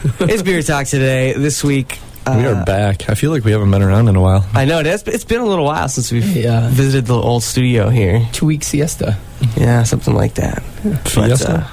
It's Beer Talk today. This week, we are back. I feel like we haven't been around in a while. I know. It's been a little while since we've visited the old studio here. 2-week siesta. Yeah, something like that. Fiesta?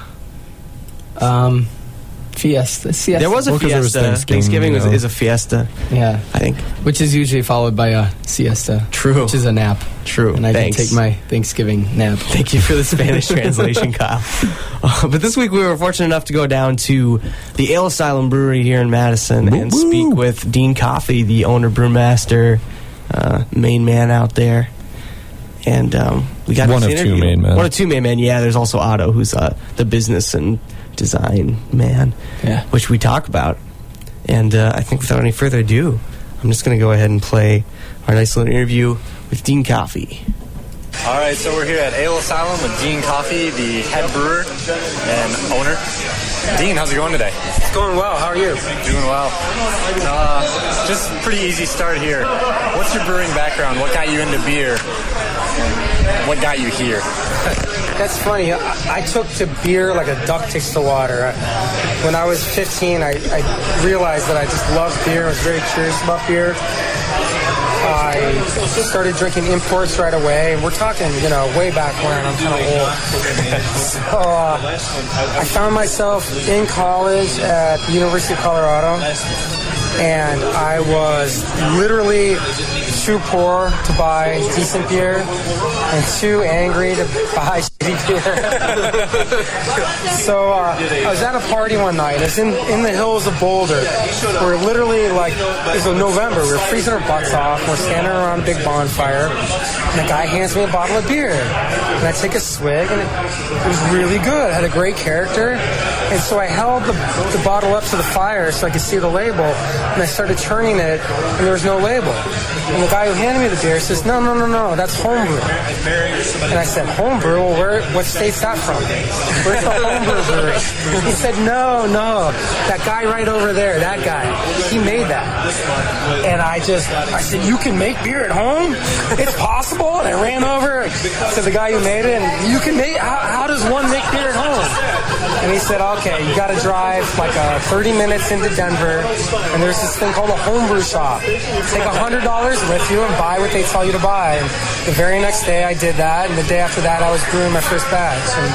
Fiesta. There was a fiesta. Thanksgiving is a fiesta. Yeah. I think. Which is usually followed by a siesta. True. Which is a nap. True. And I can take my Thanksgiving nap. Thank you for the Spanish translation, Kyle. But this week we were fortunate enough to go down to the Ale Asylum Brewery here in Madison and speak with Dean Coffey, the owner, brewmaster, main man out there. And we got one of two main men. One of two main men. Yeah, there's also Otto, who's the business and design man, which we talk about. And I think without any further ado, I'm just going to go ahead and play our nice little interview with Dean Coffey. All right, so we're here at Ale Asylum with Dean Coffey, the head brewer and owner. Dean, how's it going today? It's going well. How are you? Doing well. Just pretty easy start here. What's your brewing background? What got you into beer? What got you here? That's funny. I took to beer like a duck takes to water. When I was 15, I realized that I just loved beer. I was very curious about beer. I started drinking imports right away. We're talking, way back when. I'm kind of old. So I found myself in college at the University of Colorado, and I was literally too poor to buy decent beer and too angry to buy shitty beer. So I was at a party one night. It was in the hills of Boulder. We're literally it was November. We were freezing our butts off. We're standing around a big bonfire, and the guy hands me a bottle of beer. And I take a swig, and it was really good. It had a great character. And so I held the bottle up to the fire so I could see the label, and I started turning it, and there was no label. And the guy who handed me the beer says, no, that's homebrew. And I said, homebrew? Well, what state's that from? Where's the homebrew brewery? He said, no, that guy right over there, that guy, he made that. And I said, you can make beer at home? It's possible? And I ran over to the guy who made it, and you can make, how does one make beer at home? And he said, okay, you got to drive like 30 minutes into Denver, and there's this thing called a homebrew shop. Take $100 with you and buy what they tell you to buy. And the very next day I did that, and the day after that I was brewing my first batch. And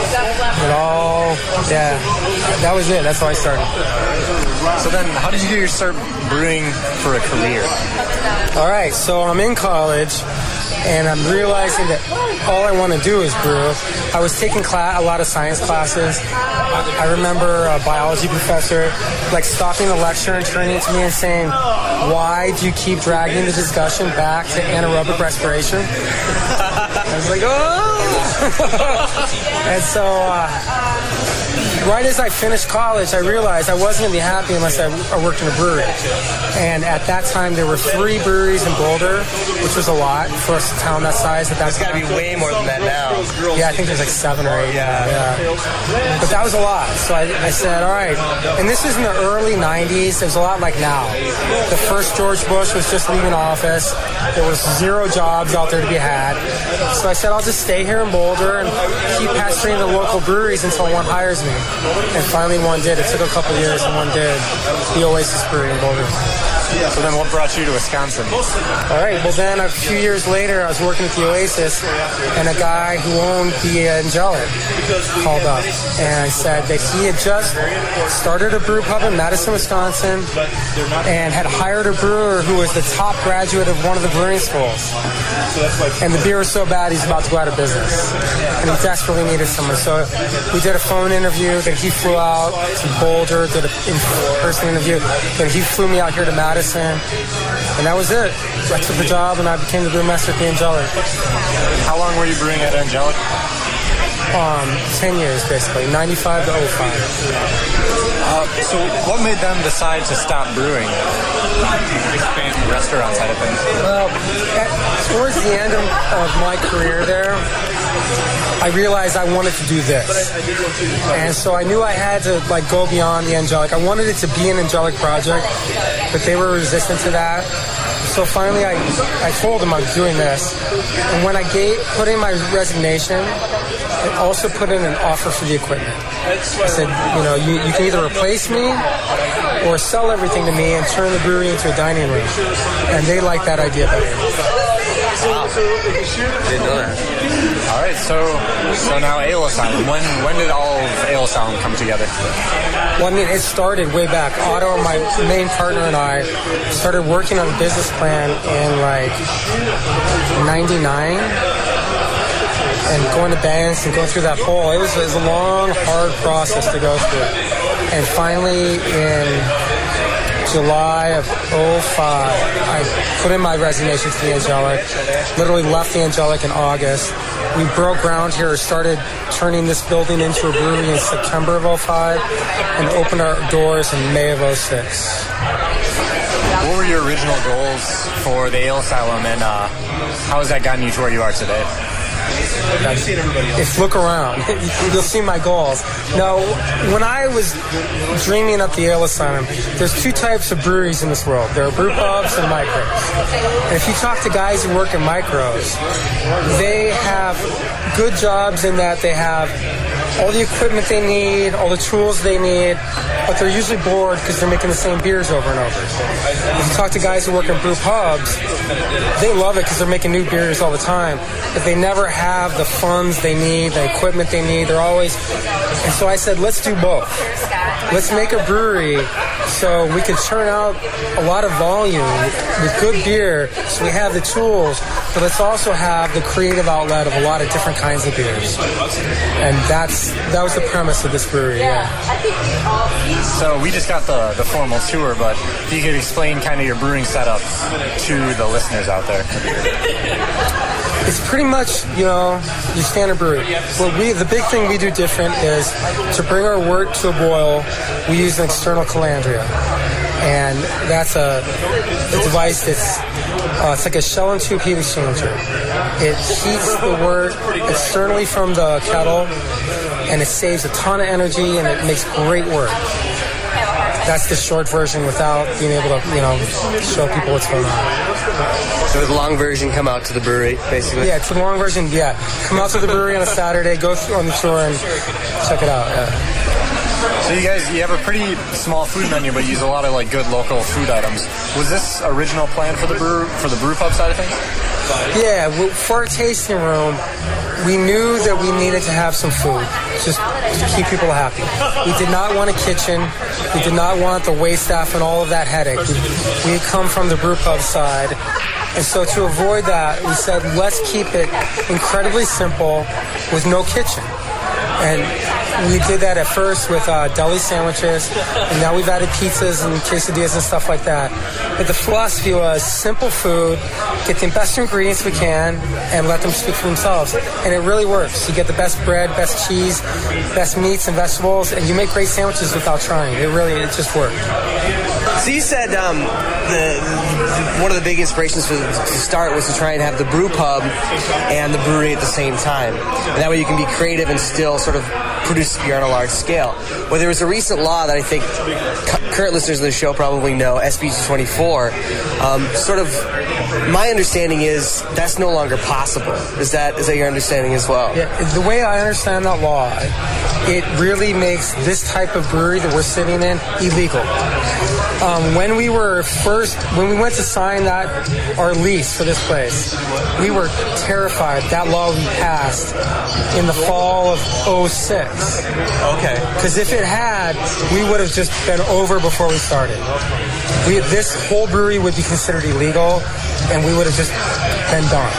that was it. That's how I started. So then, how did you get your start brewing for a career? All right, so I'm in college, and I'm realizing that all I want to do is brew. I was taking a lot of science classes. I remember a biology professor stopping the lecture and turning to me and saying, why do you keep dragging the discussion back to anaerobic respiration? I was like, oh! And so right as I finished college, I realized I wasn't going to be happy unless I worked in a brewery. And at that time, there were 3 breweries in Boulder, which was a lot for a town that size. There's got to be way more than that now. Yeah, I think there's 7 or 8. Yeah. But that was a lot. So I said, all right. And this was in the early 90s. It was a lot like now. The first George Bush was just leaving office. There was 0 jobs out there to be had. So I said, I'll just stay here in Boulder and keep pestering the local breweries until one hires me. And finally one did. It took a couple years, and one did. The Oasis Brewery in Boulder. So then what brought you to Wisconsin? All right, well then a few years later I was working at the Oasis, and a guy who owned the Angelic called up and said that he had just started a brew pub in Madison, Wisconsin, and had hired a brewer who was the top graduate of one of the brewing schools. And the beer was so bad he's about to go out of business. And he desperately needed someone. So we did a phone interview, then he flew out to Boulder, did an in-person interview, then he flew me out here to Madison. And that was it. I took the job and I became the brewmaster at the Angelic. How long were you brewing at Angelic? 10 years, basically, 95 to 05. So what made them decide to stop brewing? Expand the restaurant side of things. Well, towards the end of my career there, I realized I wanted to do this. And so I knew I had to go beyond the Angelic. I wanted it to be an Angelic project, but they were resistant to that. So finally I told them I was doing this. And when I put in my resignation, and also put in an offer for the equipment. I said, you can either replace me or sell everything to me and turn the brewery into a dining room. And they like that idea better. Wow. Didn't know that. All right, so now Ale Asylum. When did all of Ale Asylum come together? Well, it started way back. Otto, my main partner, and I started working on a business plan in '99. And going to banks and going through that whole, it was a long, hard process to go through. And finally, in July of 2005, I put in my resignation to the Angelic, literally left the Angelic in August. We broke ground here, started turning this building into a brewery in September of 2005, and opened our doors in May of 2006. What were your original goals for the Ale Asylum, and how has that gotten you to where you are today? If look around, you'll see my goals. Now, when I was dreaming up the Ale Asylum, there's two types of breweries in this world. There are brew pubs and micros. And if you talk to guys who work in micros, they have good jobs in that they have all the equipment they need, all the tools they need, but they're usually bored because they're making the same beers over and over. If you talk to guys who work in brew pubs, they love it because they're making new beers all the time, but they never have the funds they need, the equipment they need. They're always... And so I said, let's do both. Let's make a brewery so we could churn out a lot of volume with good beer, so we have the tools, but let's also have the creative outlet of a lot of different kinds of beers. And that was the premise of this brewery, yeah. So we just got the formal tour, but if you could explain kind of your brewing setup to the listeners out there. It's pretty much, your standard brewery. The big thing we do different is to bring our wort to a boil, we use an external calandria. And that's a device that's, it's like a shell and tube heat exchanger. It heats the wort externally from the kettle, and it saves a ton of energy, and it makes great wort. That's the short version without being able to, show people what's going on. So the long version, come out to the brewery, basically? Yeah, it's the long version, yeah. Come out to the brewery on a Saturday, go on the tour and check it out, yeah. So you have a pretty small food menu, but you use a lot of good local food items. Was this original plan for the brew pub side of things? Yeah, for our tasting room, we knew that we needed to have some food, just to keep people happy. We did not want a kitchen. We did not want the wait staff and all of that headache. We had come from the brew pub side. And so to avoid that, we said, let's keep it incredibly simple with no kitchen. And we did that at first with deli sandwiches, and now we've added pizzas and quesadillas and stuff like that. But the philosophy was simple food, get the best ingredients we can, and let them speak for themselves. And it really works. You get the best bread, best cheese, best meats and vegetables, and you make great sandwiches without trying. It just worked. So you said one of the big inspirations to start was to try and have the brew pub and the brewery at the same time. And that way you can be creative and still sort of produce beer on a large scale. Well, there was a recent law that I think current listeners of the show probably know, SB 224. Sort of, my understanding is that's no longer possible. Is that your understanding as well? Yeah, the way I understand that law, it really makes this type of brewery that we're sitting in illegal. When we went to sign our lease for this place, we were terrified that law we passed in the fall of 2006. Okay. Because if it had, we would have just been over before we started. This whole brewery would be considered illegal, and we would have just been done.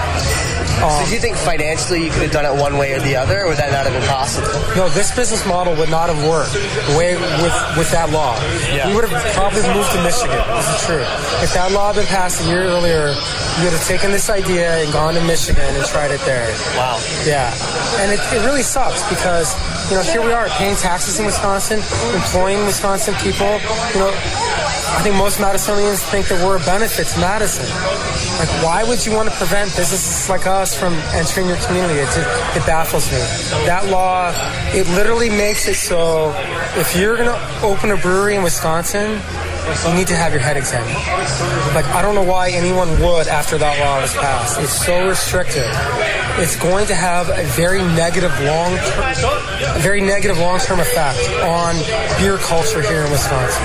So do you think financially you could have done it one way or the other, or would that not have been possible? No, this business model would not have worked with that law. Yeah. We would have probably moved to Michigan. This is true. If that law had been passed a year earlier, we would have taken this idea and gone to Michigan and tried it there. Wow. Yeah. And it really sucks because, here we are paying taxes in Wisconsin, employing Wisconsin people. I think most Madisonians think that we're a benefit to Madison. Like, why would you want to prevent businesses like us from entering your community? It baffles me. That law, it literally makes it so if you're going to open a brewery in Wisconsin, you need to have your head examined. Like, I don't know why anyone would after that law was passed. It's so restrictive. It's going to have a very negative long-term effect on beer culture here in Wisconsin.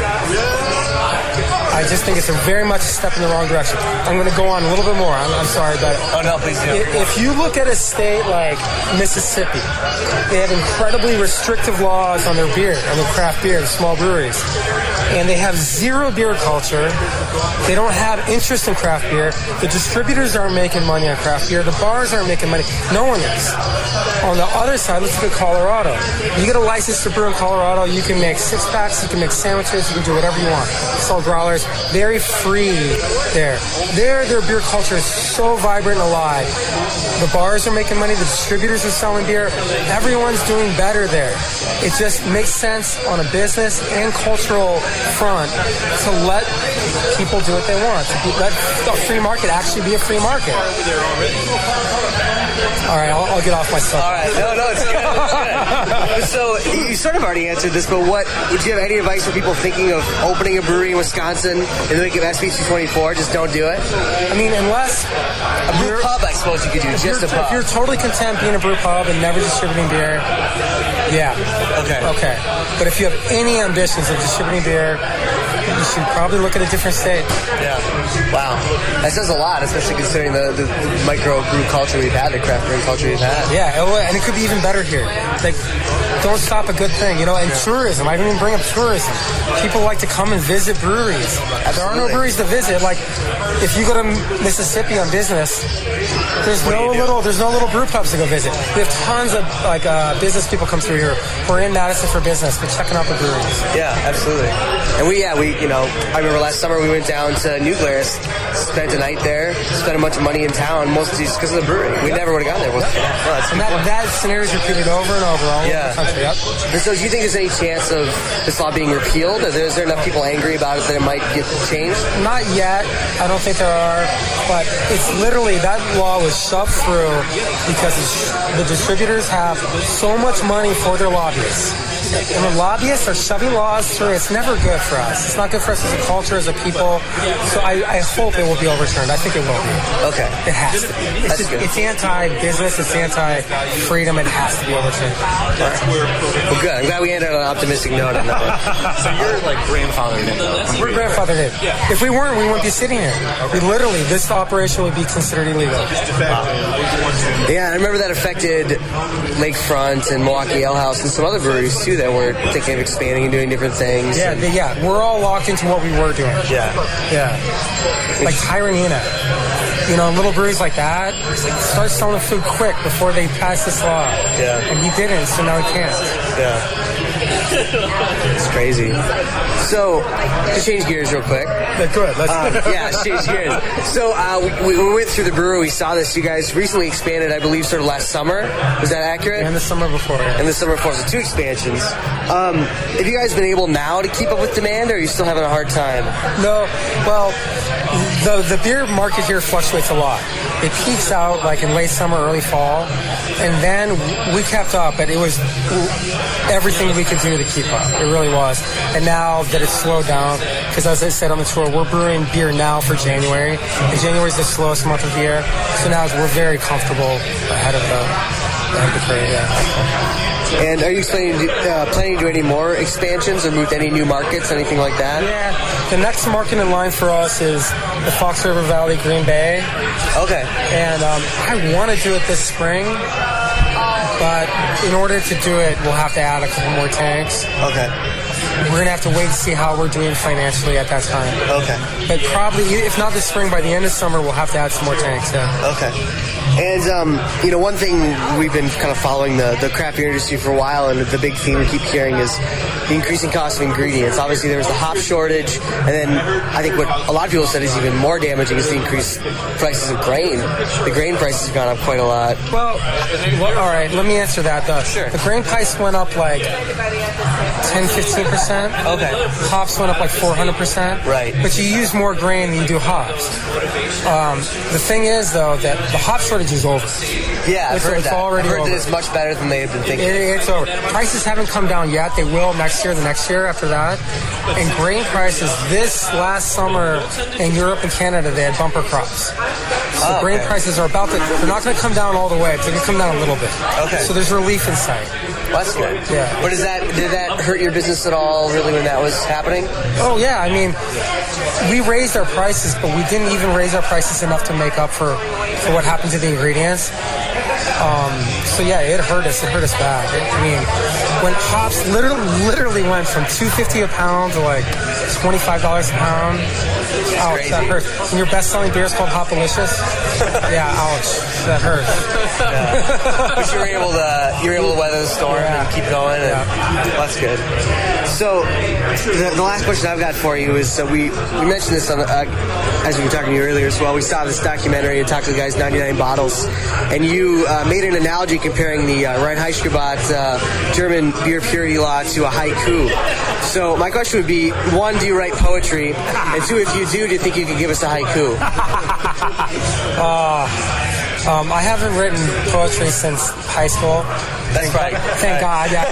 I just think it's very much a step in the wrong direction. I'm going to go on a little bit more. I'm sorry, but please do. If you look at a state like Mississippi, they have incredibly restrictive laws on their beer, on their craft beer, the small breweries. And they have zero beer culture. They don't have interest in craft beer. The distributors aren't making money on craft beer. The bars aren't making money. No one is. On the other side, let's look at Colorado. You get a license to brew in Colorado, you can make six-packs, you can make sandwiches, you can do whatever you want. Sell growlers. Very free there. Their beer culture is so vibrant and alive. The bars are making money. The distributors are selling beer. Everyone's doing better there. It just makes sense on a business and cultural front to let people do what they want. To let the free market actually be a free market. All right, I'll get off my stuff. All right, no, it's good. It's good. So you sort of already answered this, but would you have any advice for people thinking of opening a brewery in Wisconsin in the wake of SB 224? Just don't do it. I mean, unless a brew pub, I suppose you could do just a pub. If you're totally content being a brew pub and never distributing beer, yeah. Okay. But if you have any ambitions of distributing beer, you should probably look at a different state. Yeah. Wow. That says a lot, especially considering the micro brew culture we've had, the craft brewing culture we've had. Yeah, and it could be even better here. Like, don't stop a good thing, you know. And tourism, I didn't even bring up tourism. People like to come and visit breweries. Absolutely. There are no breweries to visit. Like, if you go to Mississippi on business, there's no little brew pubs to go visit. We have tons of business people come through here who are in Madison for business, but checking out the breweries. Yeah, absolutely. And we I remember last summer we went down to New Glarus, spent a night there, spent a bunch of money in town, mostly just because of the brewery. We never would have gone there. That scenario is repeated over and over all over the country. Yep. And so do you think there's any chance of this law being repealed? Is there enough people angry about it that it might get changed? Not yet. I don't think there are. But it's literally, that law was shoved through because the distributors have so much money for their lobbyists. And the lobbyists are shoving laws through. It's never good for us. It's not good for us as a culture, as a people. So I hope it will be overturned. I think it will be. Okay. It has to be. It's anti-business. It's anti-freedom. It has to be overturned. Right. Well, good. I'm glad we ended on an optimistic note on that. So you're like grandfathered in, though. We're grandfathered in. If we weren't, we wouldn't be sitting here. This operation would be considered illegal. Yeah, I remember that affected Lakefront and Milwaukee Ale House and some other breweries, too, that were thinking of expanding and doing different things. Yeah, we're all locked into what we were doing. Yeah. Like Tyranina. You know, little breweries like that, start selling food quick before they pass this law. Yeah. And he didn't, so now he can't. Yeah. It's crazy. So, to change gears real quick. Good. Let's change gears. So, we went through the brewery. We saw this. You guys recently expanded, I believe, sort of last summer. Was that accurate? And the summer before. Yeah. And the summer before. So 2 expansions. Have you guys been able now to keep up with demand, or are you still having a hard time? No. Well, the beer market here fluctuates a lot. It peaks out like in late summer, early fall, and then we kept up, but it was everything we could do to keep up. It really was. And now that it's slowed down, because as I said on the tour, we're brewing beer now for January, and January is the slowest month of the year, so now we're very comfortable ahead of the curve. Yeah. And are you planning to do any more expansions or move to any new markets, anything like that? Yeah. The next market in line for us is the Fox River Valley, Green Bay. Okay. And I want to do it this spring, but in order to do it, we'll have to add a couple more tanks. Okay. We're going to have to wait and see how we're doing financially at that time. Okay. But probably, if not this spring, by the end of summer, we'll have to add some more tanks, yeah. Okay. And, one thing we've been kind of following the craft beer industry for a while, and the big theme we keep hearing is the increasing cost of ingredients. Obviously, there was the hop shortage, and then I think what a lot of people said is even more damaging is the increased prices of grain. The grain prices have gone up quite a lot. Well, all right, let me answer that, though. Sure. The grain price went up like 10-15%. Okay. Hops went up like 400%. Right. But you use more grain than you do hops. The thing is, though, that the hops shortage is over. Yeah, I've heard it's that. already I've heard over. that it's much better than they had been thinking. It's over. Prices haven't come down yet. They will next year, the next year after that. And grain prices this last summer in Europe and Canada, they had bumper crops. So grain prices are about to, they're not going to come down all the way. They're going to come down a little bit. Okay. So there's relief in sight. Well, that's good. Yeah. But did that hurt your business at all, really, when that was happening? Oh, yeah. I mean, we raised our prices, but we didn't even raise our prices enough to make up for what happened to the ingredients. So, yeah, it hurt us. It hurt us bad. I mean, when hops literally went from $2.50 a pound to like $25 a pound. Ouch, crazy. that hurts. And your best-selling beer is called Hopalicious? Yeah, ouch. That hurts. Yeah. But you were able to weather the storm and keep going. And well, that's good. So the last question I've got for you is, we mentioned this on as we were talking to you earlier as well. We saw this documentary and talked to the guys 99 Bottles, and you made an analogy comparing the Reinheitsgebot German beer purity law to a haiku. So my question would be, one, do you write poetry? And two, if you do you think you could give us a haiku? I haven't written poetry since high school. That's right. Thank God. Yeah.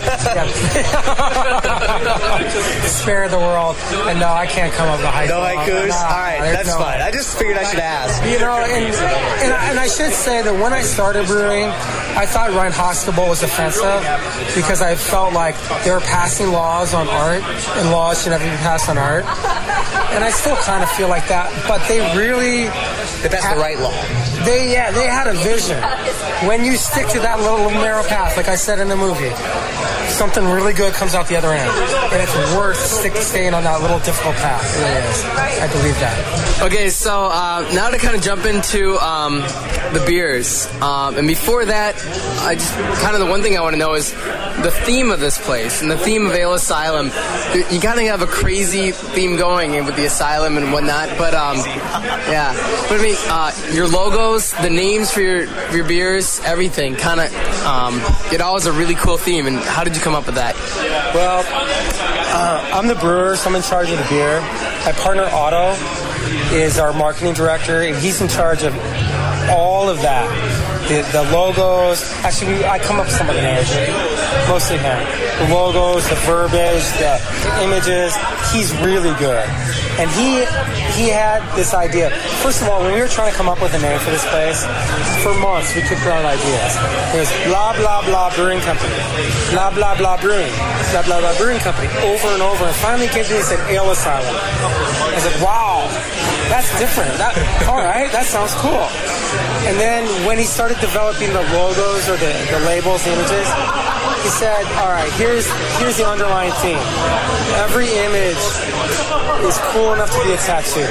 Spare the world. And no, I can't come up with a haiku. No haikus? No, all right, there's that's no fine. way. I just figured I should ask. You know, and I should say that when I started brewing, I thought Reinheitsgebot was offensive because I felt like they were passing laws on art, and laws should never be passed on art. And I still kind of feel like that, but they really... That's the right law. They had a vision. When you stick to that little narrow path, like I said in the movie, something really good comes out the other end. And it's worth staying on that little difficult path. It really is. I believe that. Okay, so now to kind of jump into the beers. And before that, I just kind of the one thing I want to know is the theme of this place and the theme of Ale Asylum. You kind of have a crazy theme going with the asylum and whatnot, but yeah. But I mean, your logos, the names for your beers, everything, kind of, it all is a really cool theme. And how did you come up with that? Well, I'm the brewer, so I'm in charge of the beer. My partner Otto is our marketing director, and he's in charge of all of that. The logos. Actually, I come up with some of the names. Mostly him. The logos, the verbiage, the images. He's really good. And he had this idea. First of all, when we were trying to come up with a name for this place, for months we kicked around ideas. It was blah, blah, blah brewing company. Blah, blah, blah brewing. Blah, blah, blah brewing company. Over and over. And finally he came to me and said, Ale Asylum. I said, wow, that's different. All right, that sounds cool. And then when he started developing the logos or the labels, the images, he said, all right, here's the underlying theme. Every image is cool enough to be a tattoo.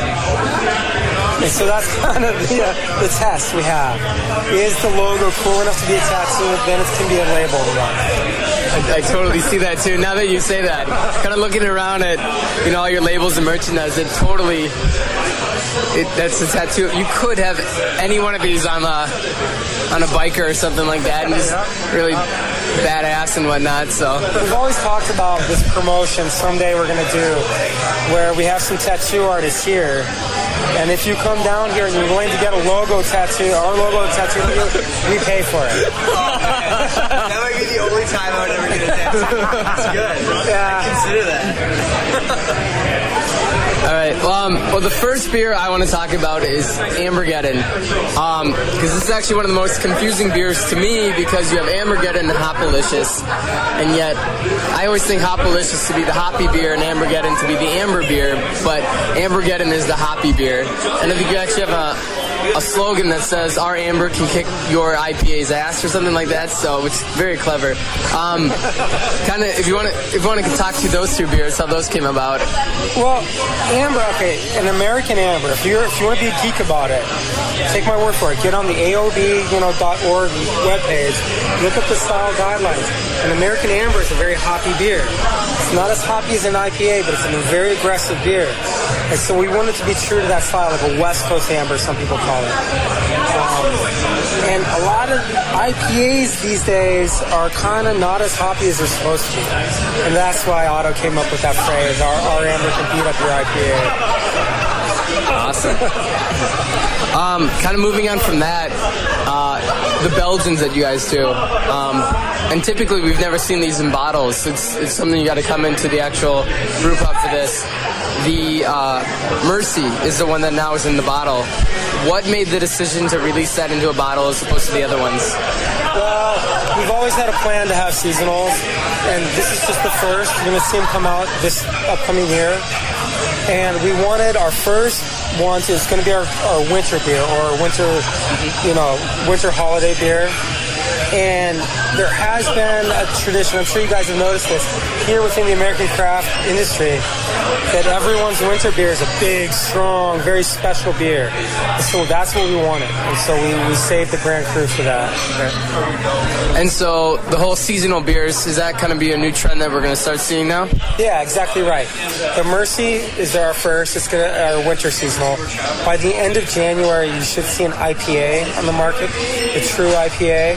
And so that's kind of the test we have. Is the logo cool enough to be a tattoo? Then it can be a label. I totally see that too. Now that you say that, kind of looking around at all your labels and merchandise, that's a tattoo. You could have any one of these on a biker or something like that, and just really badass and whatnot. So we've always talked about this promotion someday we're going to do, where we have some tattoo artists here. And if you come down here and you're willing to get a logo tattoo, our logo tattoo, we pay for it. That might be the only time I would ever get a tattoo. That's good. Yeah. I consider that. All right. Well, the first beer I want to talk about is Ambergeddon, because this is actually one of the most confusing beers to me because you have Ambergeddon and Hopalicious, and yet I always think Hopalicious to be the hoppy beer and Ambergeddon to be the amber beer, but Ambergeddon is the hoppy beer. And I think you actually have a slogan that says "Our amber can kick your IPA's ass" or something like that. So it's very clever. Kind of, if you want to talk to those two beers, how those came about. Well, amber, okay, an American amber. If you want to be a geek about it, take my word for it. Get on the AOB.org webpage. Look up the style guidelines. An American amber is a very hoppy beer. It's not as hoppy as an IPA, but it's a very aggressive beer. And so we wanted to be true to that style, like a West Coast amber, some people call it. And a lot of IPAs these days are kind of not as hoppy as they're supposed to be. And that's why Otto came up with that phrase, our amber can beat up your IPA. Awesome. Kind of moving on from that, the Belgians that you guys do. And typically we've never seen these in bottles. It's something you got to come into the actual brew pub for this. The Mercy is the one that now is in the bottle. What made the decision to release that into a bottle as opposed to the other ones? Well, we've always had a plan to have seasonals, and this is just the first. You're going to see them come out this upcoming year. And we wanted our first one to, it's going to be our winter beer, or winter, winter holiday beer. And there has been a tradition, I'm sure you guys have noticed this, here within the American craft industry, that everyone's winter beer is a big, strong, very special beer. And so that's what we wanted. And so we saved the Grand Cru for that. Okay. And so the whole seasonal beers, is that going to be a new trend that we're going to start seeing now? Yeah, exactly right. The Mercy is our first. It's our winter seasonal. By the end of January, you should see an IPA on the market, the true IPA.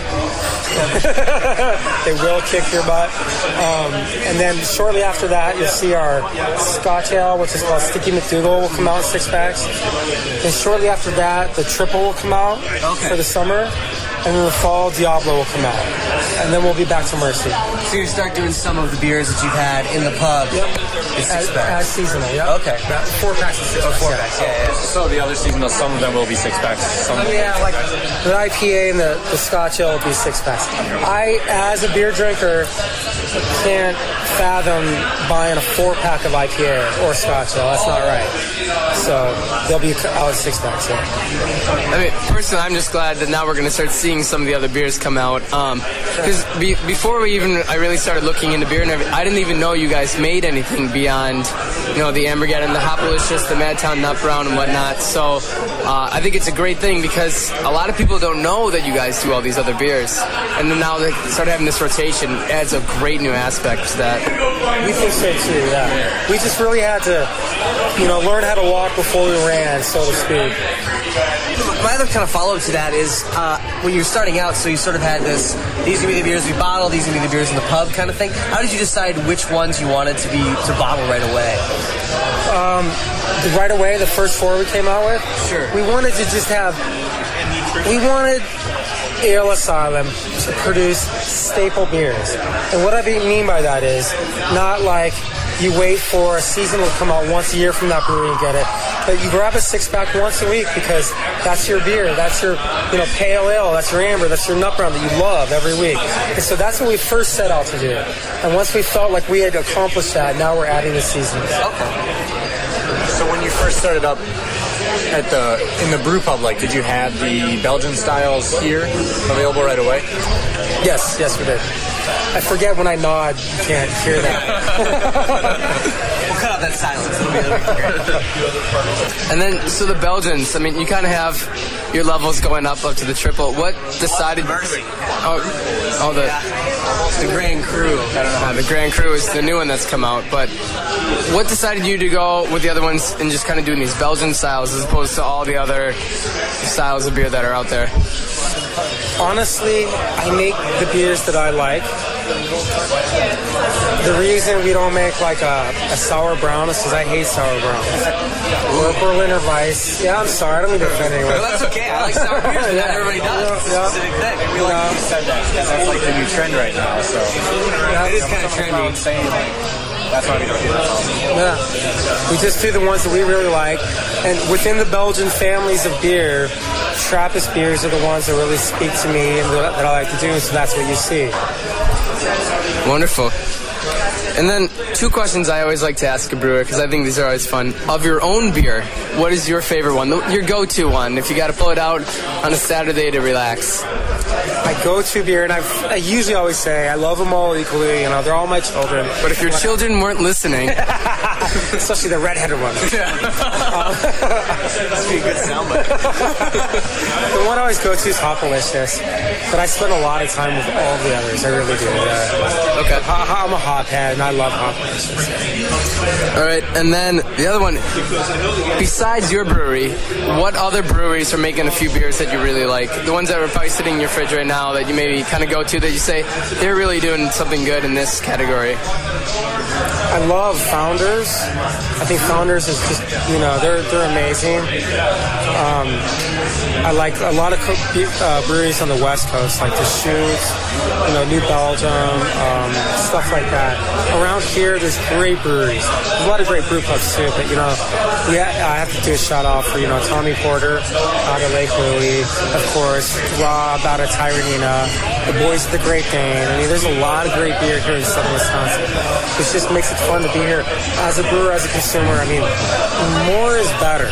They will kick your butt. And then shortly after that, you'll see our Scotch Ale, which is called Sticky McDougal, will come out in 6-packs. And shortly after that, the Triple will come out for the summer. And in the fall, Diablo will come out. And then we'll be back to Mercy. So you start doing some of the beers that you've had in the pub. Yep. As seasonal, yep. Okay. 4-packs and 6-packs. 4-packs, yeah. So the other seasonal, some of them will be 6-packs. Like the IPA and the Scotch Ale will be 6-packs. I, as a beer drinker, can't fathom buying a 4-pack of IPA or Scotch Ale. That's not right. So they'll be out of 6-packs, yeah. I mean, personally, I'm just glad that now we're going to start seeing some of the other beers come out. Because before I really started looking into beer and everything, I didn't even know you guys made anything beyond, the Ambergeddon, the Hopalicious, the Madtown Nut Brown, and whatnot. So I think it's a great thing because a lot of people don't know that you guys do all these other beers. And then now they start having this rotation. It adds a great new aspect to that. We think so too, yeah. We just really had to, learn how to walk before we ran, so to speak. My other kind of follow-up to that is when you were starting out, so you sort of had this, these are going to be the beers we bottle, these are going to be the beers in the pub kind of thing. How did you decide which ones you wanted to bottle right away? Right away, the first 4 we came out with? Sure. We wanted to just we wanted Ale Asylum to produce staple beers. And what I mean by that is not like you wait for a season to come out once a year from that brewery and get it. But you grab a 6-pack once a week because that's your beer, that's your pale ale, that's your amber, that's your nut brown that you love every week. And so that's what we first set out to do. And once we felt like we had accomplished that, now we're adding the seasons. Okay. So when you first started up in the brew pub, did you have the Belgian styles here available right away? Yes, we did. I forget when I nod, you can't hear that. We'll cut out that silence. It'll be great. And then, so the Belgians, I mean, you kind of have your levels going up to the triple. What decided... The Grand Cru. The Grand Cru is the new one that's come out, but what decided you to go with the other ones and just kind of doing these Belgian styles as opposed to all the other styles of beer that are out there? Honestly, I make the beers that I like. The reason we don't make a sour brown is because I hate sour brown. Or Berliner Weiss. Yeah, I'm sorry, I don't mean to offend anyone. Well, that's okay. I like sour beers, but not everybody does. It's a specific thing. I feel like you said that because that's the new trend right now. So it is kind of trendy. That's why we don't do that. Yeah. We just do the ones that we really like. And within the Belgian families of beer, Trappist beers are the ones that really speak to me and that I like to do, so that's what you see. Wonderful. And then 2 questions I always like to ask a brewer, because I think these are always fun. Of your own beer, what is your favorite one? Your go-to one, if you got to pull it out on a Saturday to relax. My go-to beer, and I usually always say I love them all equally, they're all my children. But if your children weren't listening... Especially the red-headed one. That's be a good soundbite. The one I always go to is Hopalicious, but I spend a lot of time with all the others. I really do. Okay. I'm a hophead, and I love Hopalicious. All right, and then the other one, besides your brewery, what other breweries are making a few beers that you really like? The ones that are probably sitting in your fridge right now that you maybe kind of go to that you say, they're really doing something good in this category. I love Founders. I think Founders is just, they're amazing. I like a lot of breweries on the West Coast, like Deschutes, New Belgium, stuff like that. Around here, there's great breweries. There's a lot of great brew clubs too, but I have to do a shout out for Tommy Porter out of Lake Louie, of course, Rob out of Tyranina, the boys of the Great Dane. I mean, there's a lot of great beer here in Southern Wisconsin. It just makes it fun to be here as a brewer, as a consumer. I mean, more is better.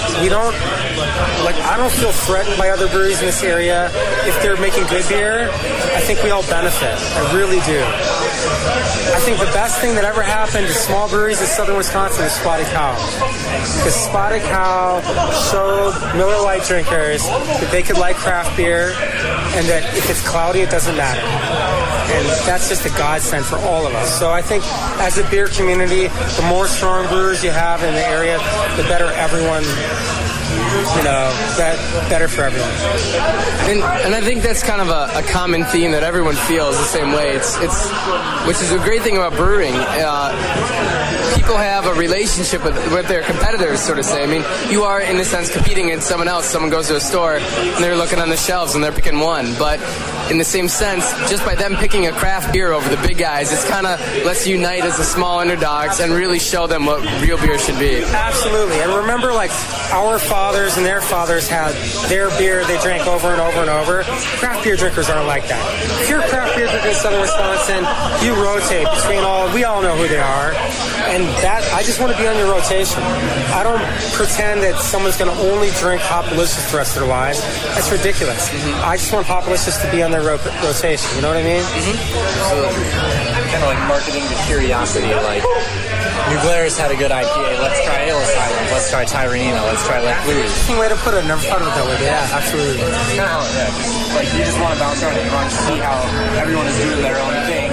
I don't feel threatened by other breweries in this area. If they're making good beer, I think we all benefit. I really do. I think the best thing that ever happened to small breweries in Southern Wisconsin is Spotted Cow. Because Spotted Cow showed Miller Lite drinkers that they could like craft beer and that if it's cloudy, it doesn't matter. And that's just a godsend for all of us. So I think as a beer community, the more strong brewers you have in the area, the better everyone, better for everyone. And I think that's kind of a common theme that everyone feels the same way. It's which is a great thing about brewing. People have a relationship with their competitors, so to say. I mean, you are, in a sense, competing against someone else. Someone goes to a store, and they're looking on the shelves, and they're picking one. But in the same sense, just by them picking a craft beer over the big guys, it's kind of lets you unite as the small underdogs and really show them what real beer should be. Absolutely. And remember, our fathers and their fathers had their beer they drank over and over and over. Craft beer drinkers aren't like that. If you're a craft beer drinker in Southern Wisconsin, you rotate between we all know who they are. And I just want to be on your rotation. I don't pretend that someone's going to only drink Hopalicious the rest of their lives. That's ridiculous. Mm-hmm. I just want Hopalicious to be on their rotation. You know what I mean? Mm-hmm. So, kind of like marketing to curiosity. Like, New Glarus had a good IPA. Let's try Ale Asylum. Let's try Tyranina. Let's try Lake Louie. Interesting way to put it. Never thought of it that way. Yeah, absolutely. You just want to bounce around and you want to see how everyone is doing their own thing.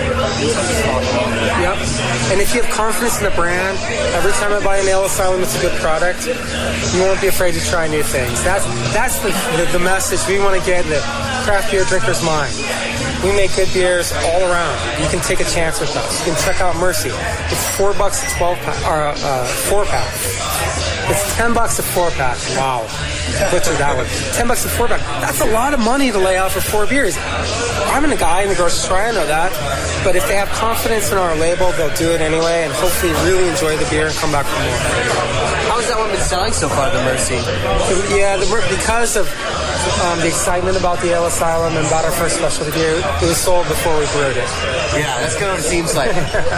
Yep. And if you have confidence in the brand, every time I buy an Ale Asylum, it's a good product. You won't be afraid to try new things. That's the message we want to get in the craft beer drinker's mind. We make good beers all around. You can take a chance with us. You can check out Mercy. It's $4 a 12-pack or 4-pack. It's $10 a 4-pack. Wow. Butchered that one. $10 a 4-pack. That's a lot of money to lay out for 4 beers. I'm a guy in the grocery store, I know that. But if they have confidence in our label, they'll do it anyway and hopefully really enjoy the beer and come back for more. How has that one been selling so far, the Mercy? Because of the excitement about the Ale Asylum and about our first specialty beer, it was sold before we brewed it. Yeah, that's kind of what it seems like.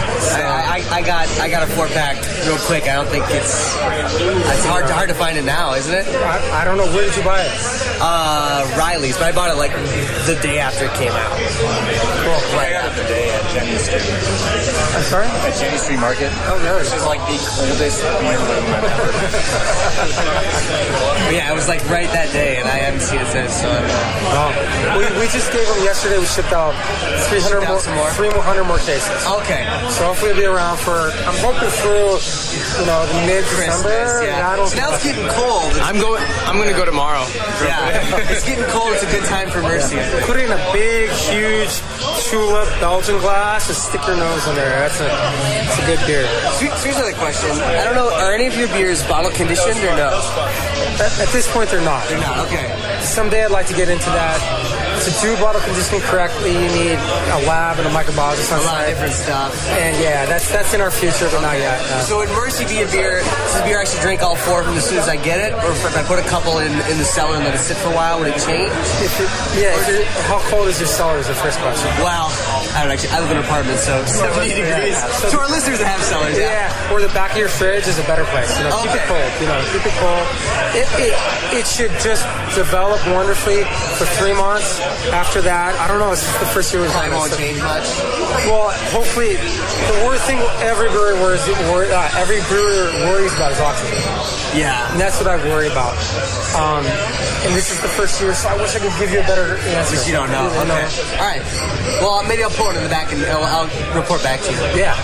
I got a 4-pack real quick. I don't think it's hard to find it now, isn't it? I don't know. Where did you buy it? Riley's, but I bought it the day after it came out. Cool. Right after the day at Jenny Street. I'm sorry? At Jenny Street Market. Oh, really? This is the coldest beer room I've ever. Yeah, it was right that day, and I haven't seen it since. So we just gave them yesterday. We shipped out 300 more cases. Okay. So hopefully it'll be around for. I'm hoping through, the mid-December. Yeah. So now it's getting cold. I'm going to go tomorrow. Yeah. It's getting cold. It's a good time for Mercy. Put it in a big, huge tulip Belgian glass and stick your nose in there. It's a good beer. Here's another question. I don't know. Are any of your beers bottle conditioned or no? At this point, they're not. They're not. Okay. Someday I'd like to get into that. To do bottle conditioning correctly, you need a lab and a microbiologist on site. A lot of different stuff. And that's in our future, but not yet. So would Mercy be a beer? Does the beer actually drink all 4 of them as soon as I get it, or if I put a couple in the cellar and let it sit for a while, would it change? How cold is your cellar? Is the first question. Well, I don't actually. I live in an apartment, so 70 degrees. So to our listeners that have cellars, or the back of your fridge is a better place. Keep it cold. Keep it cold. It should just develop wonderfully for 3 months. After that, I don't know. It's the first year we've done it. Won't change much. Well, hopefully, the worst thing every brewer worries about is oxygen. Yeah, and that's what I worry about. And this is the first year, so I wish I could give you a better answer. Because you don't know. Okay. All right. Well, maybe I'll pour it in the back and I'll report back to you. Yeah.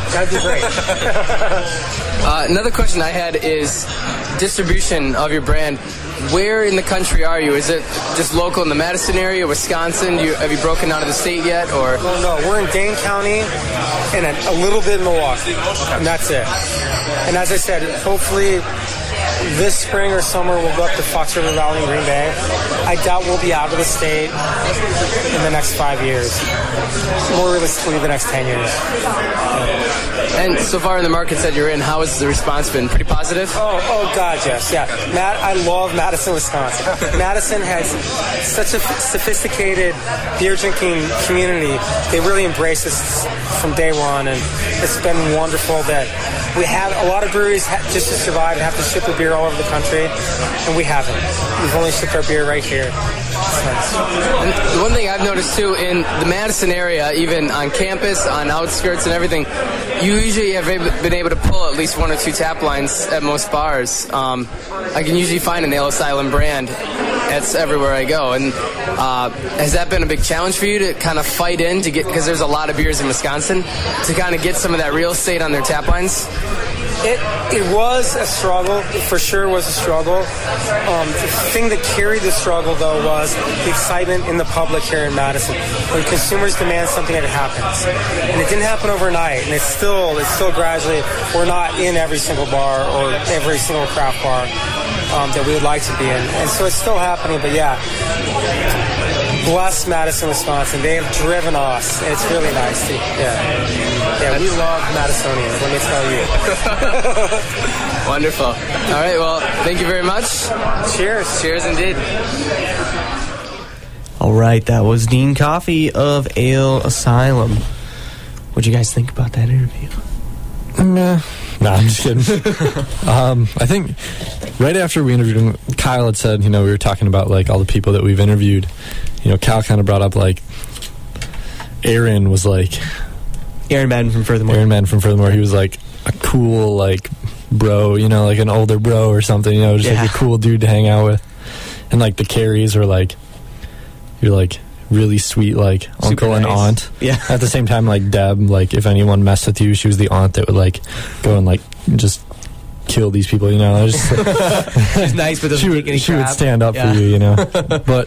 That'd be great. Another question I had is distribution of your brand. Where in the country are you? Is it just local in the Madison area, Wisconsin? Have you broken out of the state yet? Or No, we're in Dane County and a little bit in Milwaukee, and that's it. And as I said, hopefully this spring or summer we'll go up to Fox River Valley and Green Bay. I doubt we'll be out of the state in the next 5 years. More realistically, the next 10 years. And so far in the markets that you're in, how has the response been? Pretty positive? Oh God, yes, yeah. I love Madison, Wisconsin. Madison has such a sophisticated beer drinking community. They really embrace us from day one, and it's been wonderful that we have a lot of breweries just to survive and have to ship their beer all over the country, and we haven't. We've only shipped our beer right here. It's nice. And the one thing I've noticed too in the Madison area, even on campus, on outskirts and everything, you usually have been able to pull at least one or two tap lines at most bars. I can usually find an Ale Asylum brand. That's everywhere I go. And has that been a big challenge for you to kind of fight in to get, because there's a lot of beers in Wisconsin, to kind of get some of that real estate on their tap lines? It was a struggle. It for sure was a struggle. The thing that carried the struggle, though, was the excitement in the public here in Madison. When consumers demand something, it happens. And it didn't happen overnight, and it's still gradually, we're not in every single bar or every single craft bar that we would like to be in. And so it's still happening, but yeah. Bless Madison, Wisconsin. They have driven us. It's really nice. Yeah, we love Madisonians, let me tell you. Wonderful. All right, well, thank you very much. Cheers. Cheers indeed. All right, that was Dean Coffey of Ale Asylum. What'd you guys think about that interview? Nah, I'm just kidding. I think right after we interviewed him, Kyle had said, we were talking about like all the people that we've interviewed. Kyle kind of brought up like Aaron was like Aaron Madden from Furthermore. He was like a cool like bro, like an older bro or something. Just like a cool dude to hang out with. And like the Carries are like you're like really sweet like Super uncle and nice. aunt. Yeah. At the same time, like Deb, like if anyone messed with you, she was the aunt that would like go and like just kill these people. Just, She's nice, but doesn't take any she would crap. stand up for you. But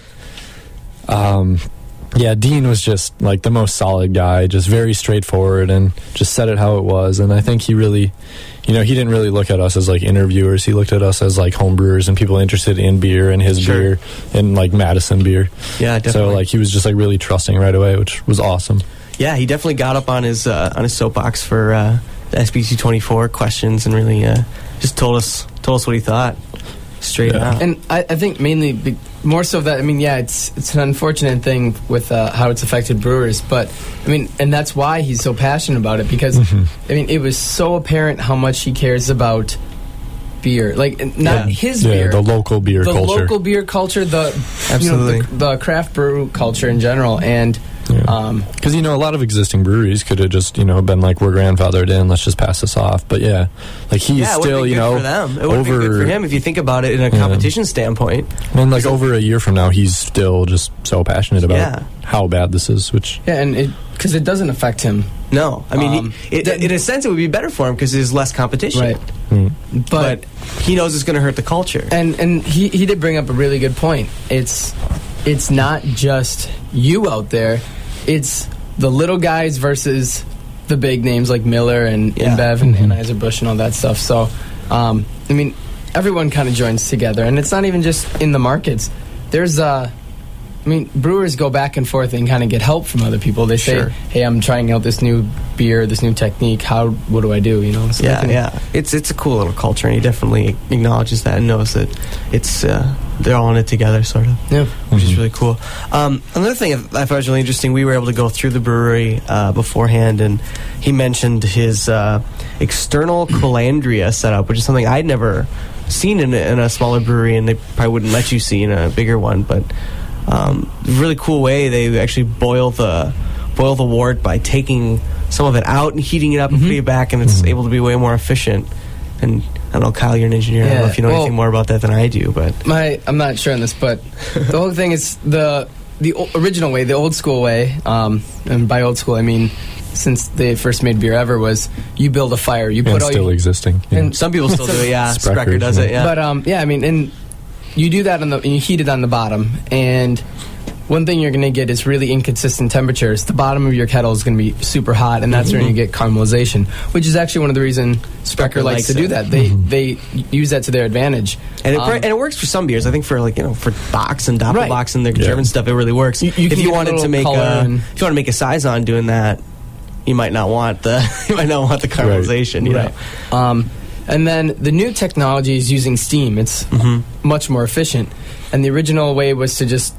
yeah, Dean was just like the most solid guy, just very straightforward and just said it how it was. And I think he really, he didn't really look at us as like interviewers. He looked at us as like home brewers and people interested in beer and his beer and like Madison beer. Yeah, definitely. So like he was just like really trusting right away, which was awesome. Yeah, he definitely got up on his soapbox for the SBC 24 questions and really just told us what he thought straight out. And I think mainly more so that it's an unfortunate thing with how it's affected brewers, but and that's why he's so passionate about it, because it was so apparent how much he cares about beer, like not his beer, the local beer culture, local beer culture, the craft brew culture in general, and because a lot of existing breweries could have just been like, we're grandfathered in, let's just pass this off. But like he's still for them. It would have been good for him if you think about it in a competition standpoint. And like over a year from now, he's still just so passionate about how bad this is. And because it doesn't affect him. No, in a sense, it would be better for him because there's less competition. Right. But he knows it's going to hurt the culture. And he did bring up a really good point. It's not just you out there. It's the little guys versus the big names like Miller and Bev and Anheuser-Busch and all that stuff. So, everyone kind of joins together. And it's not even just in the markets. There's brewers go back and forth and kind of get help from other people. They say, hey, I'm trying out this new beer, this new technique. What do I do? So It's a cool little culture, and he definitely acknowledges that and knows that it's they're all in it together, sort of. Yeah, which is really cool. Another thing I thought was really interesting. We were able to go through the brewery beforehand, and he mentioned his external calandria setup, which is something I'd never seen in a smaller brewery, and they probably wouldn't let you see in a bigger one, but. Really cool way they actually boil the wort by taking some of it out and heating it up and putting it back, and it's able to be way more efficient. And I don't know, Kyle, you're an engineer. I don't know if you know anything more about that than I do, but I'm not sure on this, but the whole thing is the original way, the old school way, and by old school I mean since they first made beer ever was you build a fire, you put And all still your, existing. Yeah. and Some people still do it. Yeah, Sprecher, Sprecher does it. Yeah, But I mean, and you do that and you heat it on the bottom, and one thing you're going to get is really inconsistent temperatures. The bottom of your kettle is going to be super hot, and that's when you get caramelization, which is actually one of the reasons Sprecher likes to do that. They use that to their advantage, and it works for some beers. I think for for Box and Doppelbock Right. and the German stuff, it really works. You can if you get a wanted to little make color and- if you want to make a saison doing that, you might not want the caramelization. You know? And then the new technology is using steam. It's much more efficient. And the original way was to just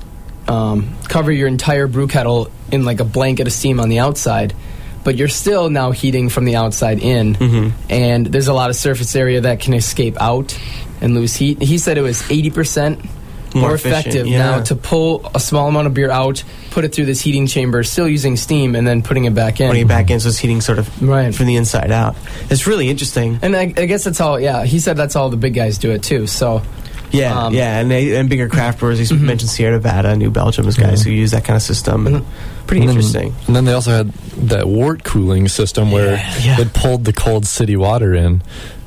cover your entire brew kettle in like a blanket of steam on the outside. But you're still now heating from the outside in. And there's a lot of surface area that can escape out and lose heat. He said it was 80% more efficient, effective yeah. now to pull a small amount of beer out, put it through this heating chamber, still using steam, and then putting it back in. Putting it back in, so it's heating sort of Right. from the inside out. It's really interesting. And I guess that's all. Yeah, he said that's all the big guys do it too. So Yeah, and bigger craft brewers. He mentioned Sierra Nevada, New Belgium, as guys who use that kind of system. And pretty interesting. And then they also had that wort cooling system where it pulled the cold city water in,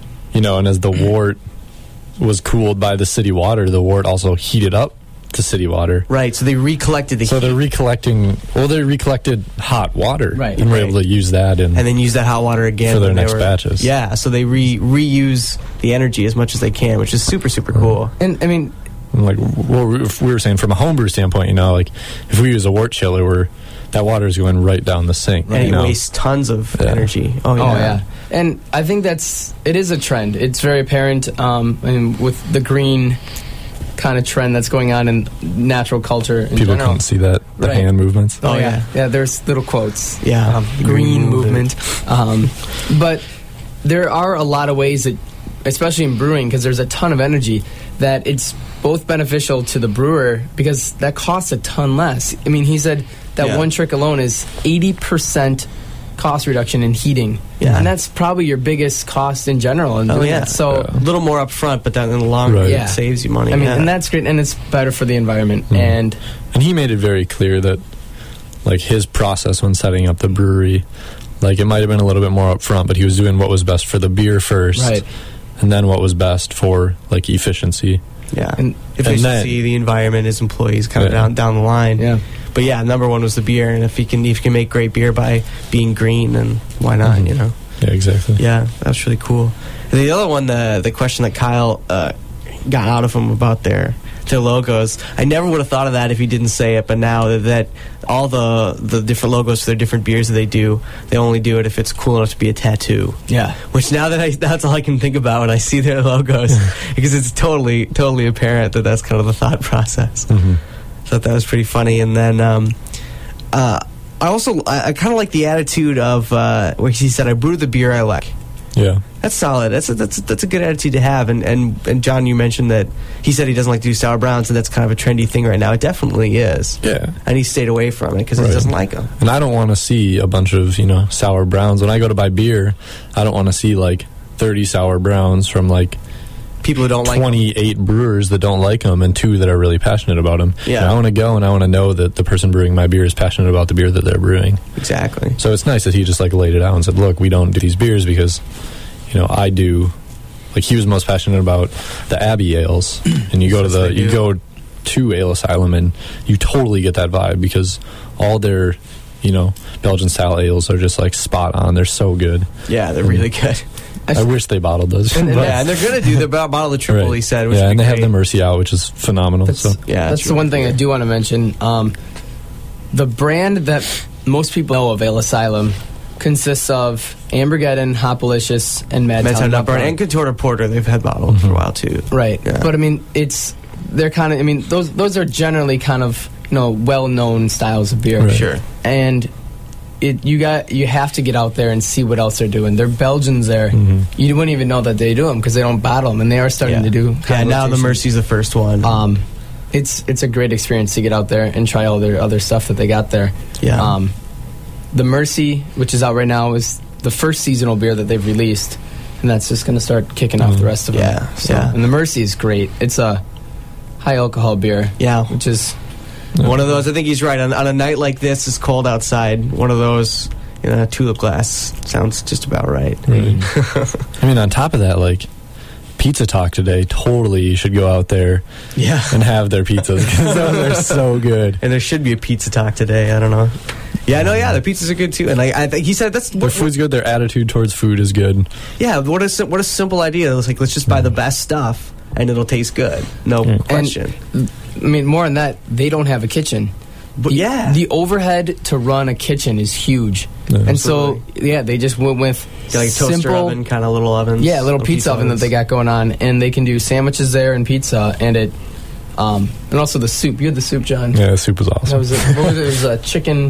and as the wort was cooled by the city water, the wort also heated up the city water. Right, so they recollected the heat. So they recollected hot water. Right. And were able to use that and then use that hot water again for their when they next batches. Yeah, so they reuse the energy as much as they can, which is super, super cool. and I mean, And like if we were saying from a homebrew standpoint, like if we use a wort chiller, that water is going right down the sink. And it wastes tons of energy. Oh yeah. And I think it is a trend. It's very apparent and with the green kind of trend that's going on in natural culture in People general. couldn't see that, the hand movements. Oh, yeah. Yeah, there's little quotes. Yeah. Green movement. But there are a lot of ways that, especially in brewing, because there's a ton of energy, that it's both beneficial to the brewer because that costs a ton less. I mean, he said that one trick alone is 80% cost reduction in heating. Yeah. And that's probably your biggest cost in general. And So a little more up front, but then in the long run, it saves you money. I mean, and that's great, and it's better for the environment. And he made it very clear that, like, his process when setting up the brewery, like, it might have been a little bit more up front, but he was doing what was best for the beer first, right, and then what was best for, like, efficiency. Yeah, and efficiency, the environment, his employees, kind of down the line. Yeah. But yeah, number one was the beer, and if you can make great beer by being green, then why not? Yeah, exactly. Yeah, that's really cool. And the other one, the question that Kyle got out of him about their logos, I never would have thought of that if he didn't say it. But now that all the different logos for their different beers that they only do it if it's cool enough to be a tattoo. Yeah. Which that's all I can think about when I see their logos, because it's totally apparent that that's kind of the thought process. Thought that was pretty funny. And then I kind of like the attitude of where he said, "I brew the beer I like." Yeah, that's solid. That's a good attitude to have. And John, you mentioned that he said he doesn't like to do sour browns, and that's kind of a trendy thing right now. It definitely is. Yeah, and he stayed away from it because he doesn't like them. And I don't want to see a bunch of sour browns when I go to buy beer. I don't want to see like 30 sour browns from like people who don't like 28 brewers that don't like them and 2 that are really passionate about them. Yeah, and I want to go and I want to know that the person brewing my beer is passionate about the beer that they're brewing. Exactly. So it's nice that he just like laid it out and said, "Look, we don't do these beers because I do." Like, he was most passionate about the Abbey ales, and you go to Ale Asylum and you totally get that vibe because all their Belgian style ales are just like spot on. They're so good. Yeah, they're really good. I wish they bottled those. And they're going to do the bottle of triple. Right. He said, which and they have the Mercy out, which is phenomenal. That's really the one thing I do want to mention. The brand that most people know of Ale Asylum consists of Ambergeddon, Hopalicious, and Madtown Nut Brown. And Contorted Porter. They've had bottled for a while too. Right, but I mean, they're kind of. I mean, those are generally kind of well-known styles of beer. Right. Sure, and. You have to get out there and see what else they're doing. They're Belgians there. You wouldn't even know that they do them because they don't bottle them, and they are starting to do. Yeah, now the Mercy's the first one. It's a great experience to get out there and try all their other stuff that they got there. Yeah. The Mercy, which is out right now, is the first seasonal beer that they've released, and that's just going to start kicking off the rest of them. Yeah, so, and the Mercy is great. It's a high alcohol beer. Yeah, which is. One of those, I think he's right. On a night like this, it's cold outside. One of those, a tulip glass sounds just about right. I mean, on top of that, like, Pizza Talk today, totally you should go out there Yeah. and have their pizzas because they're so good. And there should be a Pizza Talk today. I don't know. Yeah, no, yeah, the pizzas are good too. And I think he said that's Their food's good. Their attitude towards food is good. Yeah, what a simple idea. It's like, let's just buy the best stuff and it'll taste good. No question. I mean, more than that, they don't have a kitchen. But yeah. The overhead to run a kitchen is huge. Yeah. And so, they just went with Got like a toaster simple oven, kind of little ovens. Yeah, a little pizza oven that ovens. they got going on, and they can do sandwiches there and pizza, and it, and also the soup. You had the soup, John. Yeah, the soup was awesome. That was what was it? It was a chicken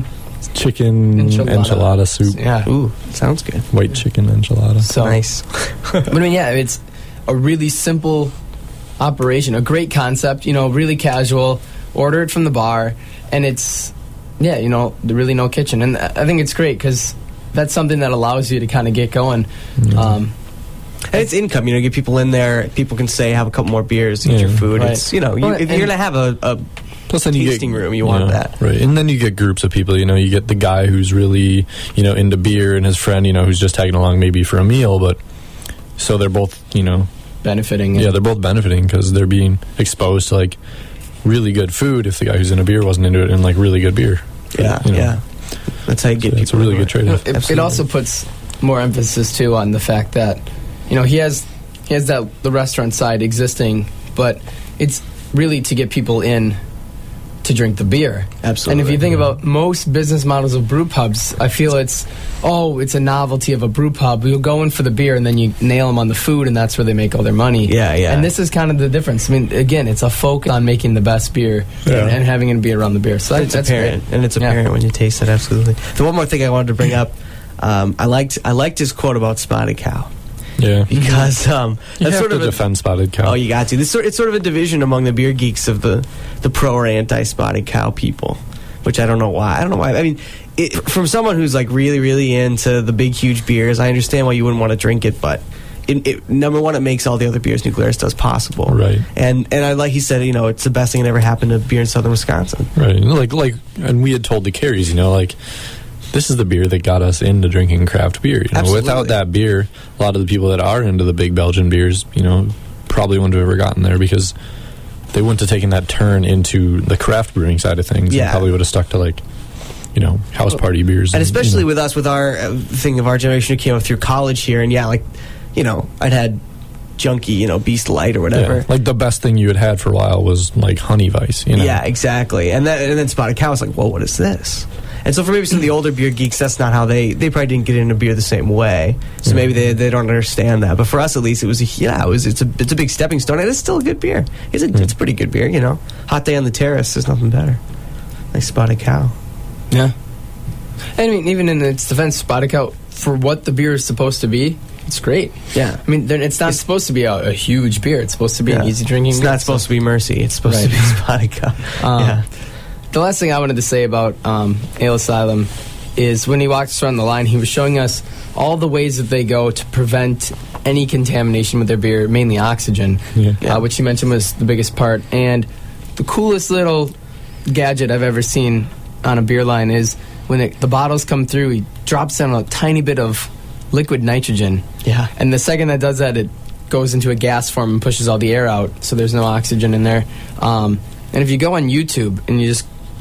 enchilada soup. Yeah, Ooh, sounds good. White chicken enchilada. so Nice. But I mean, yeah, it's a really simple operation, a great concept. Really casual. Order it from the bar, and it's really no kitchen, and I think it's great because that's something that allows you to kind of get going. And it's income, get people in there. People can say, have a couple more beers, eat your food. Right. It's, if you're going to have a Plus, then tasting room, you want that. Right. And then you get groups of people, you get the guy who's really, into beer and his friend, who's just tagging along maybe for a meal, but so they're both, benefiting. Yeah, they're both benefiting because they're being exposed to, like, really good food if the guy who's into beer wasn't into it, and, like, really good beer. Yeah, yeah. That's how you get people. It's a really good trade-off. It also puts more emphasis too on the fact that he has the restaurant side existing, but it's really to get people in to drink the beer. Absolutely. And if you think about most business models of brew pubs, I feel it's a novelty of a brew pub. You'll go in for the beer and then you nail them on the food, and that's where they make all their money. Yeah, yeah. And this is kind of the difference. I mean, again, it's a focus on making the best beer and having it be around the beer. So that's apparent, great. and it's apparent when you taste it. Absolutely. The one more thing I wanted to bring up, I liked his quote about Spotted Cow. Yeah. Because you that's have sort to of defend Spotted Cow. Oh, you got to. It's sort of a division among the beer geeks of the pro or anti Spotted Cow people, which I don't know why. I mean, from someone who's like really, really into the big, huge beers, I understand why you wouldn't want to drink it, but number one, it makes all the other beers New Glarus does possible. Right. And I, like he said, it's the best thing that ever happened to beer in southern Wisconsin. Right. And we had told the Carries, this is the beer that got us into drinking craft beer. Absolutely. Without that beer, a lot of the people that are into the big Belgian beers, probably wouldn't have ever gotten there because they wouldn't have taken that turn into the craft brewing side of things. Yeah. And probably would have stuck to house party beers. And especially with us, with our thing of our generation who came up through college here, and I'd had junky, Beast Light or whatever. Yeah. Like the best thing you had for a while was like Honey Vice. Yeah, exactly. And then Spotted Cow was like, whoa, what is this? And so for maybe some of the older beer geeks, that's not how they probably didn't get into beer the same way. So maybe they don't understand that. But for us, at least, it's a big stepping stone, and it's still a good beer. It's a pretty good beer, Hot day on the terrace, there's nothing better. Like Spotted Cow. Yeah. I mean, even in its defense, Spotted Cow, for what the beer is supposed to be, it's great. Yeah. I mean, it's not supposed to be a huge beer. It's supposed to be an easy drinking It's beer. not supposed to be Mercy. It's supposed to be Spotted Cow. Yeah. The last thing I wanted to say about Ale Asylum is when he walked us around the line, he was showing us all the ways that they go to prevent any contamination with their beer, mainly oxygen, which he mentioned was the biggest part. And the coolest little gadget I've ever seen on a beer line is when the bottles come through, he drops down a tiny bit of liquid nitrogen. Yeah. And the second that does that, it goes into a gas form and pushes all the air out, so there's no oxygen in there. And if you go on YouTube and you just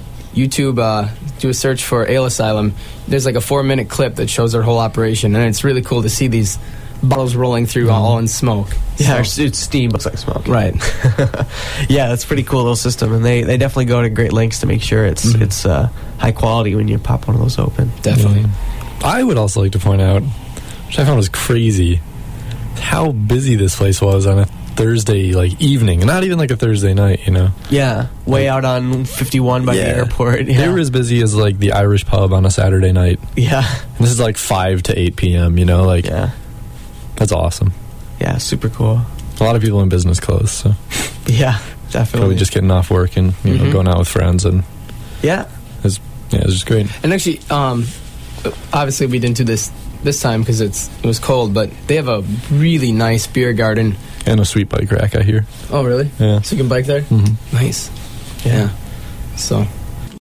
do a search for Ale Asylum, there's like a 4-minute clip that shows their whole operation, and it's really cool to see these bottles rolling through all in smoke. Yeah, it's steam. Looks like smoke. Right. Yeah, that's a pretty cool little system, and they definitely go to great lengths to make sure it's high quality when you pop one of those open. Definitely. I would also like to point out, which I found was crazy, how busy this place was on a Thursday evening, not even like a Thursday night, Yeah, way out on 51 by the airport. Yeah. They were as busy as like the Irish pub on a Saturday night. Yeah. And this is like 5 to 8 p.m., Yeah. That's awesome. Yeah, super cool. A lot of people in business clothes, so Yeah, definitely. probably just getting off work and going out with friends, and Yeah. it was just great. And actually, obviously we didn't do this time because it was cold, but they have a really nice beer garden. And a sweet bike rack, I hear. Oh, really? Yeah. So you can bike there? Mm-hmm. Nice. Yeah. So